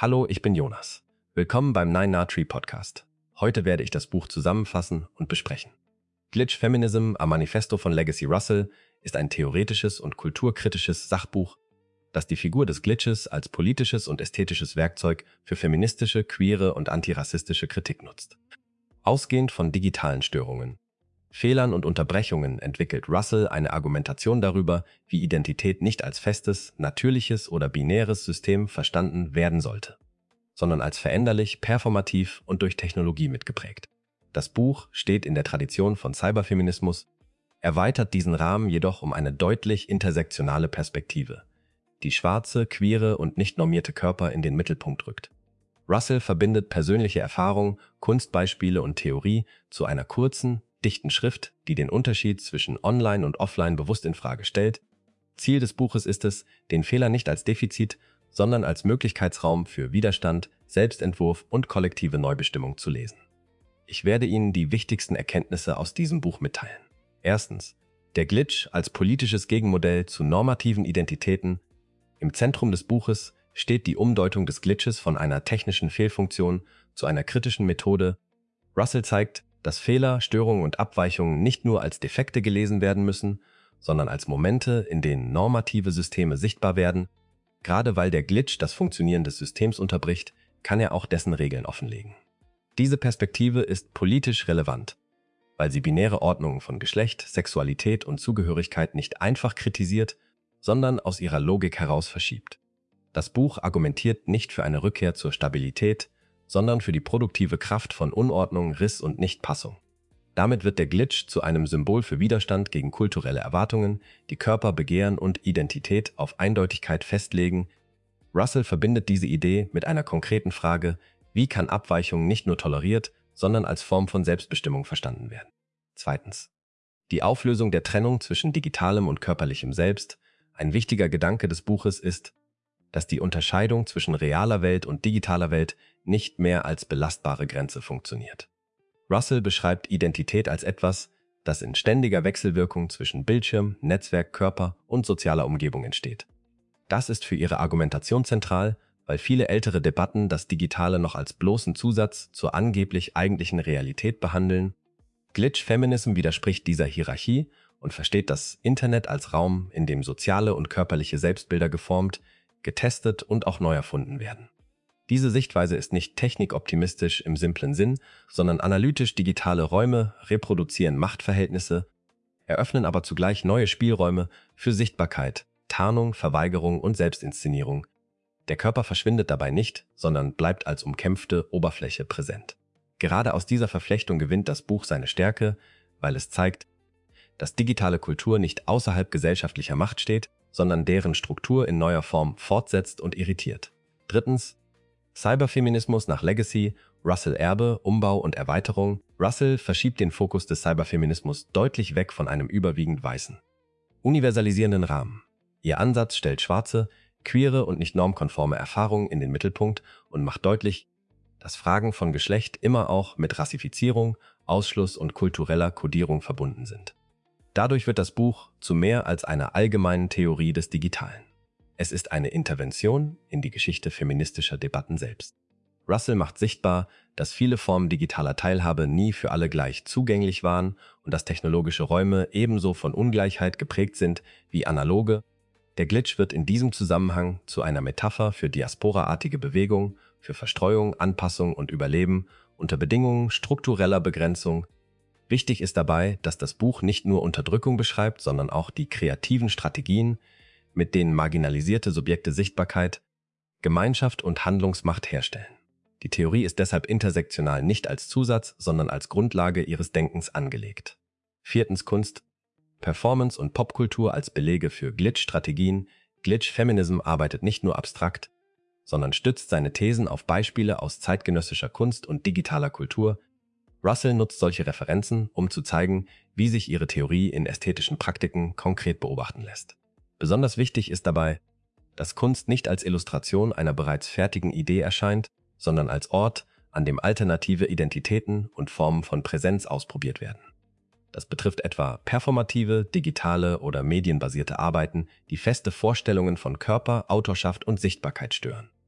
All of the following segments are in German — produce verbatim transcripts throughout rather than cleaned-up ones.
Hallo, ich bin Jonas. Willkommen beim Nine Na Tree Podcast. Heute werde ich das Buch zusammenfassen und besprechen. Glitch Feminism, a Manifesto von Legacy Russell, ist ein theoretisches und kulturkritisches Sachbuch, das die Figur des Glitches als politisches und ästhetisches Werkzeug für feministische, queere und antirassistische Kritik nutzt. Ausgehend von digitalen Störungen, Fehlern und Unterbrechungen entwickelt Russell eine Argumentation darüber, wie Identität nicht als festes, natürliches oder binäres System verstanden werden sollte, sondern als veränderlich, performativ und durch Technologie mitgeprägt. Das Buch steht in der Tradition von Cyberfeminismus, erweitert diesen Rahmen jedoch um eine deutlich intersektionale Perspektive, die schwarze, queere und nicht normierte Körper in den Mittelpunkt rückt. Russell verbindet persönliche Erfahrung, Kunstbeispiele und Theorie zu einer kurzen, dichten Schrift, die den Unterschied zwischen Online und Offline bewusst in Frage stellt. Ziel des Buches ist es, den Fehler nicht als Defizit, sondern als Möglichkeitsraum für Widerstand, Selbstentwurf und kollektive Neubestimmung zu lesen. Ich werde Ihnen die wichtigsten Erkenntnisse aus diesem Buch mitteilen. Erstens. Der Glitch als politisches Gegenmodell zu normativen Identitäten. Im Zentrum des Buches steht die Umdeutung des Glitches von einer technischen Fehlfunktion zu einer kritischen Methode. Russell zeigt, dass Fehler, Störungen und Abweichungen nicht nur als Defekte gelesen werden müssen, sondern als Momente, in denen normative Systeme sichtbar werden. Gerade weil der Glitch das Funktionieren des Systems unterbricht, kann er auch dessen Regeln offenlegen. Diese Perspektive ist politisch relevant, weil sie binäre Ordnungen von Geschlecht, Sexualität und Zugehörigkeit nicht einfach kritisiert, sondern aus ihrer Logik heraus verschiebt. Das Buch argumentiert nicht für eine Rückkehr zur Stabilität, sondern für die produktive Kraft von Unordnung, Riss und Nichtpassung. Damit wird der Glitch zu einem Symbol für Widerstand gegen kulturelle Erwartungen, die Körper, Begehren und Identität auf Eindeutigkeit festlegen. Russell verbindet diese Idee mit einer konkreten Frage: Wie kann Abweichung nicht nur toleriert, sondern als Form von Selbstbestimmung verstanden werden? Zweitens. Die Auflösung der Trennung zwischen digitalem und körperlichem Selbst. Ein wichtiger Gedanke des Buches ist, dass die Unterscheidung zwischen realer Welt und digitaler Welt nicht mehr als belastbare Grenze funktioniert. Russell beschreibt Identität als etwas, das in ständiger Wechselwirkung zwischen Bildschirm, Netzwerk, Körper und sozialer Umgebung entsteht. Das ist für ihre Argumentation zentral, weil viele ältere Debatten das Digitale noch als bloßen Zusatz zur angeblich eigentlichen Realität behandeln. Glitch Feminism widerspricht dieser Hierarchie und versteht das Internet als Raum, in dem soziale und körperliche Selbstbilder geformt, getestet und auch neu erfunden werden. Diese Sichtweise ist nicht technikoptimistisch im simplen Sinn, sondern analytisch. Digitale Räume reproduzieren Machtverhältnisse, eröffnen aber zugleich neue Spielräume für Sichtbarkeit, Tarnung, Verweigerung und Selbstinszenierung. Der Körper verschwindet dabei nicht, sondern bleibt als umkämpfte Oberfläche präsent. Gerade aus dieser Verflechtung gewinnt das Buch seine Stärke, weil es zeigt, dass digitale Kultur nicht außerhalb gesellschaftlicher Macht steht, sondern deren Struktur in neuer Form fortsetzt und irritiert. Drittens. Cyberfeminismus nach Legacy, Russell Erbe, Umbau und Erweiterung. Russell verschiebt den Fokus des Cyberfeminismus deutlich weg von einem überwiegend weißen, universalisierenden Rahmen. Ihr Ansatz stellt schwarze, queere und nicht normkonforme Erfahrungen in den Mittelpunkt und macht deutlich, dass Fragen von Geschlecht immer auch mit Rassifizierung, Ausschluss und kultureller Kodierung verbunden sind. Dadurch wird das Buch zu mehr als einer allgemeinen Theorie des Digitalen. Es ist eine Intervention in die Geschichte feministischer Debatten selbst. Russell macht sichtbar, dass viele Formen digitaler Teilhabe nie für alle gleich zugänglich waren und dass technologische Räume ebenso von Ungleichheit geprägt sind wie analoge. Der Glitch wird in diesem Zusammenhang zu einer Metapher für diasporaartige Bewegung, für Verstreuung, Anpassung und Überleben unter Bedingungen struktureller Begrenzung. Wichtig ist dabei, dass das Buch nicht nur Unterdrückung beschreibt, sondern auch die kreativen Strategien, mit denen marginalisierte Subjekte Sichtbarkeit, Gemeinschaft und Handlungsmacht herstellen. Die Theorie ist deshalb intersektional nicht als Zusatz, sondern als Grundlage ihres Denkens angelegt. Viertens. Kunst, Performance und Popkultur als Belege für Glitch-Strategien. Glitch Feminism arbeitet nicht nur abstrakt, sondern stützt seine Thesen auf Beispiele aus zeitgenössischer Kunst und digitaler Kultur. Russell nutzt solche Referenzen, um zu zeigen, wie sich ihre Theorie in ästhetischen Praktiken konkret beobachten lässt. Besonders wichtig ist dabei, dass Kunst nicht als Illustration einer bereits fertigen Idee erscheint, sondern als Ort, an dem alternative Identitäten und Formen von Präsenz ausprobiert werden. Das betrifft etwa performative, digitale oder medienbasierte Arbeiten, die feste Vorstellungen von Körper, Autorschaft und Sichtbarkeit stören.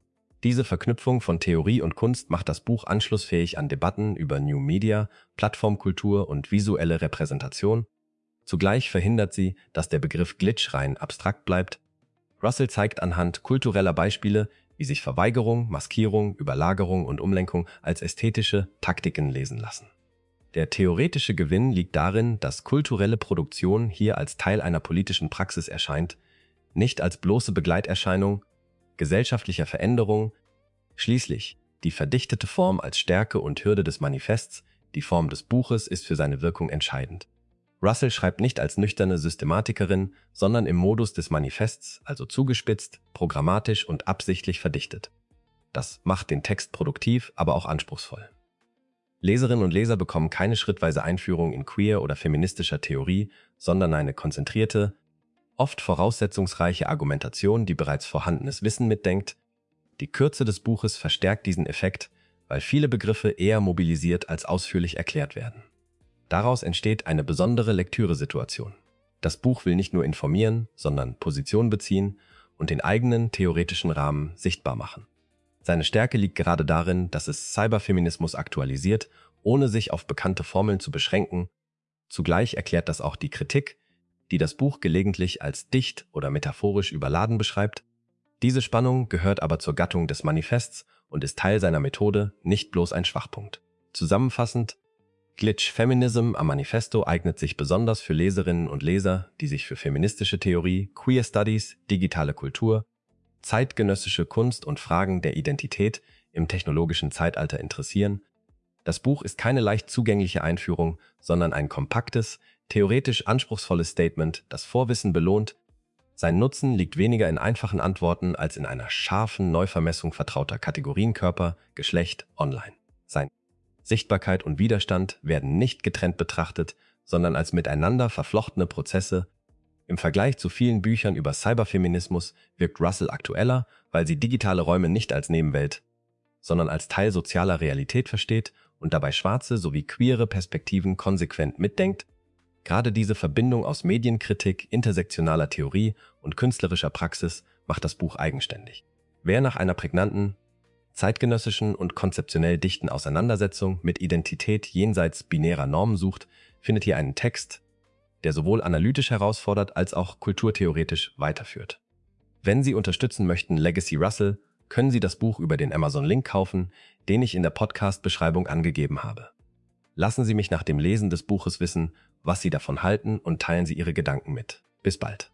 Diese Verknüpfung von Theorie und Kunst macht das Buch anschlussfähig an Debatten über New Media, Plattformkultur und visuelle Repräsentation. Zugleich verhindert sie, dass der Begriff Glitch rein abstrakt bleibt. Russell zeigt anhand kultureller Beispiele, wie sich Verweigerung, Maskierung, Überlagerung und Umlenkung als ästhetische Taktiken lesen lassen. Der theoretische Gewinn liegt darin, dass kulturelle Produktion hier als Teil einer politischen Praxis erscheint, nicht als bloße Begleiterscheinung gesellschaftlicher Veränderung. Schließlich die verdichtete Form als Stärke und Hürde des Manifests, die Form des Buches ist für seine Wirkung entscheidend. Russell schreibt nicht als nüchterne Systematikerin, sondern im Modus des Manifests, also zugespitzt, programmatisch und absichtlich verdichtet. Das macht den Text produktiv, aber auch anspruchsvoll. Leserinnen und Leser bekommen keine schrittweise Einführung in queer oder feministischer Theorie, sondern eine konzentrierte, oft voraussetzungsreiche Argumentation, die bereits vorhandenes Wissen mitdenkt. Die Kürze des Buches verstärkt diesen Effekt, weil viele Begriffe eher mobilisiert als ausführlich erklärt werden. Daraus entsteht eine besondere Lektüresituation. Das Buch will nicht nur informieren, sondern Position beziehen und den eigenen theoretischen Rahmen sichtbar machen. Seine Stärke liegt gerade darin, dass es Cyberfeminismus aktualisiert, ohne sich auf bekannte Formeln zu beschränken. Zugleich erklärt das auch die Kritik, die das Buch gelegentlich als dicht oder metaphorisch überladen beschreibt. Diese Spannung gehört aber zur Gattung des Manifests und ist Teil seiner Methode, nicht bloß ein Schwachpunkt. Zusammenfassend: Glitch Feminism am Manifesto eignet sich besonders für Leserinnen und Leser, die sich für feministische Theorie, Queer Studies, digitale Kultur, zeitgenössische Kunst und Fragen der Identität im technologischen Zeitalter interessieren. Das Buch ist keine leicht zugängliche Einführung, sondern ein kompaktes, theoretisch anspruchsvolles Statement, das Vorwissen belohnt. Sein Nutzen liegt weniger in einfachen Antworten als in einer scharfen Neuvermessung vertrauter Kategorien Körper, Geschlecht, Online. Sein Sichtbarkeit und Widerstand werden nicht getrennt betrachtet, sondern als miteinander verflochtene Prozesse. Im Vergleich zu vielen Büchern über Cyberfeminismus wirkt Russell aktueller, weil sie digitale Räume nicht als Nebenwelt, sondern als Teil sozialer Realität versteht und dabei schwarze sowie queere Perspektiven konsequent mitdenkt. Gerade diese Verbindung aus Medienkritik, intersektionaler Theorie und künstlerischer Praxis macht das Buch eigenständig. Wer nach einer prägnanten, zeitgenössischen und konzeptionell dichten Auseinandersetzung mit Identität jenseits binärer Normen sucht, findet hier einen Text, der sowohl analytisch herausfordert als auch kulturtheoretisch weiterführt. Wenn Sie unterstützen möchten Legacy Russell, können Sie das Buch über den Amazon-Link kaufen, den ich in der Podcast-Beschreibung angegeben habe. Lassen Sie mich nach dem Lesen des Buches wissen, was Sie davon halten, und teilen Sie Ihre Gedanken mit. Bis bald.